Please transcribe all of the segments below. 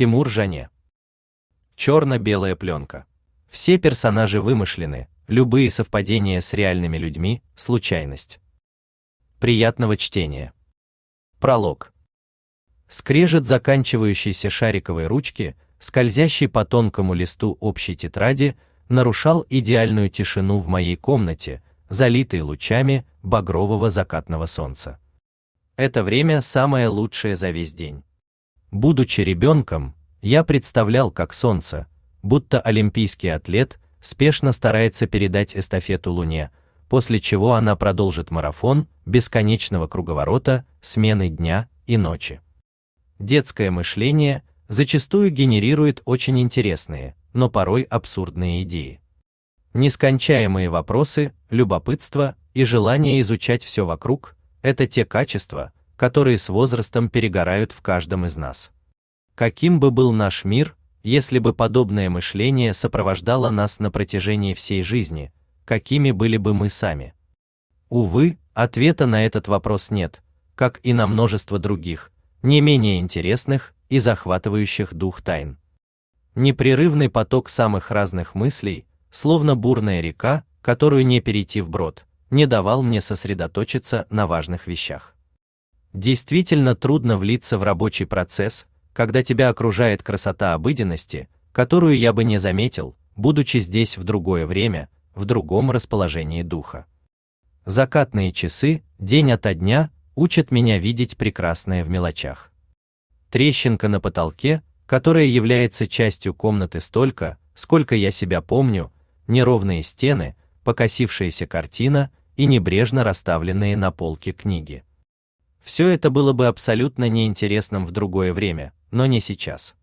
Тимур Жане. Черно-белая пленка. Все персонажи вымышлены, любые совпадения с реальными людьми – случайность. Приятного чтения. Пролог. Скрежет заканчивающейся шариковой ручки, скользящий по тонкому листу общей тетради, нарушал идеальную тишину в моей комнате, залитой лучами багрового закатного солнца. Это время самое лучшее за весь день. Будучи ребенком, я представлял, как солнце, будто олимпийский атлет, спешно старается передать эстафету Луне, после чего она продолжит марафон бесконечного круговорота, смены дня и ночи. Детское мышление зачастую генерирует очень интересные, но порой абсурдные идеи. Нескончаемые вопросы, любопытство и желание изучать все вокруг – это те качества, которые с возрастом перегорают в каждом из нас. Каким бы был наш мир, если бы подобное мышление сопровождало нас на протяжении всей жизни, какими были бы мы сами? Увы, ответа на этот вопрос нет, как и на множество других, не менее интересных и захватывающих дух тайн. Непрерывный поток самых разных мыслей, словно бурная река, которую не перейти вброд, не давал мне сосредоточиться на важных вещах. Действительно трудно влиться в рабочий процесс, когда тебя окружает красота обыденности, которую я бы не заметил, будучи здесь в другое время, в другом расположении духа. Закатные часы, день ото дня, учат меня видеть прекрасное в мелочах. Трещинка на потолке, которая является частью комнаты столько, сколько я себя помню, неровные стены, покосившаяся картина и небрежно расставленные на полке книги. Все это было бы абсолютно неинтересным в другое время, но не сейчас.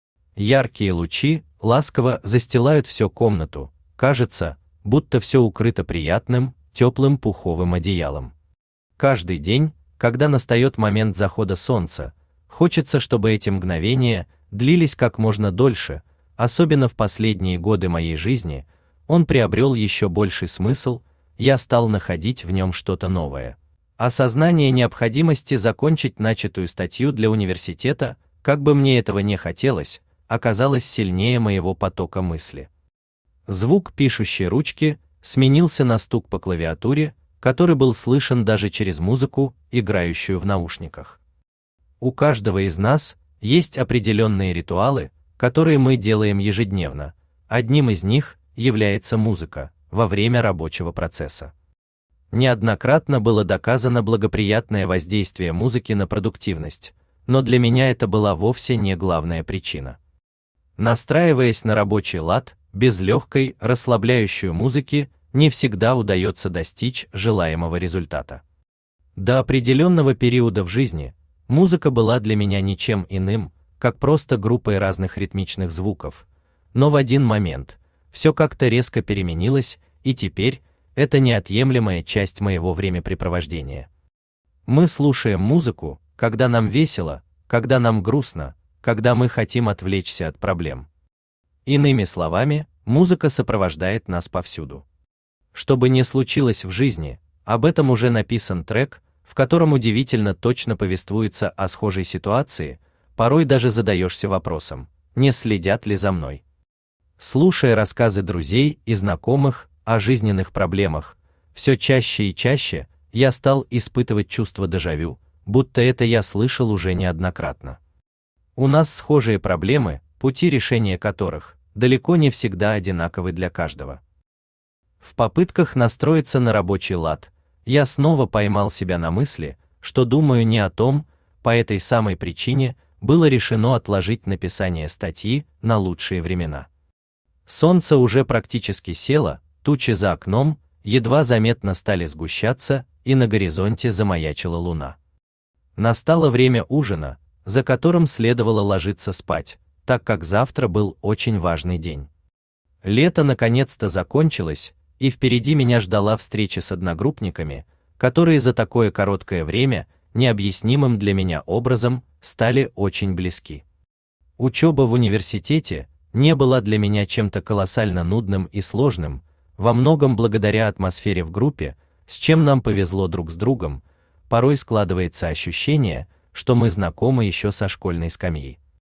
Яркие лучи ласково застилают всю комнату, кажется, будто все укрыто приятным, теплым пуховым одеялом. Каждый день, когда настает момент захода солнца, хочется, чтобы эти мгновения длились как можно дольше, особенно в последние годы моей жизни, он приобрел еще больший смысл, я стал находить в нем что-то новое. Осознание необходимости закончить начатую статью для университета, как бы мне этого не хотелось, оказалось сильнее моего потока мысли. Звук пишущей ручки сменился на стук по клавиатуре, который был слышен даже через музыку, играющую в наушниках. У каждого из нас есть определенные ритуалы, которые мы делаем ежедневно. Одним из них является музыка во время рабочего процесса. Неоднократно было доказано благоприятное воздействие музыки на продуктивность, но для меня это была вовсе не главная причина. Настраиваясь на рабочий лад, без легкой, расслабляющей музыки, не всегда удается достичь желаемого результата. До определенного периода в жизни музыка была для меня ничем иным, как просто группой разных ритмичных звуков, но в один момент все как-то резко переменилось, и теперь это неотъемлемая часть моего времяпрепровождения. Мы слушаем музыку, когда нам весело, когда нам грустно, когда мы хотим отвлечься от проблем. Иными словами, музыка сопровождает нас повсюду. Что бы ни случилось в жизни, об этом уже написан трек, в котором удивительно точно повествуется о схожей ситуации, порой даже задаешься вопросом, не следят ли за мной. Слушая рассказы друзей и знакомых о жизненных проблемах, все чаще и чаще я стал испытывать чувство дежавю, будто это я слышал уже неоднократно. У нас схожие проблемы, пути решения которых далеко не всегда одинаковы для каждого. В попытках настроиться на рабочий лад, я снова поймал себя на мысли, что думаю не о том, по этой самой причине было решено отложить написание статьи на лучшие времена. Солнце уже практически село, тучи за окном едва заметно стали сгущаться, и на горизонте замаячила луна. Настало время ужина, за которым следовало ложиться спать, так как завтра был очень важный день. Лето наконец-то закончилось, и впереди меня ждала встреча с одногруппниками, которые за такое короткое время, необъяснимым для меня образом, стали очень близки. Учеба в университете не была для меня чем-то колоссально нудным и сложным, во многом благодаря атмосфере в группе, с чем нам повезло друг с другом, порой складывается ощущение, что мы знакомы еще со школьной скамьи.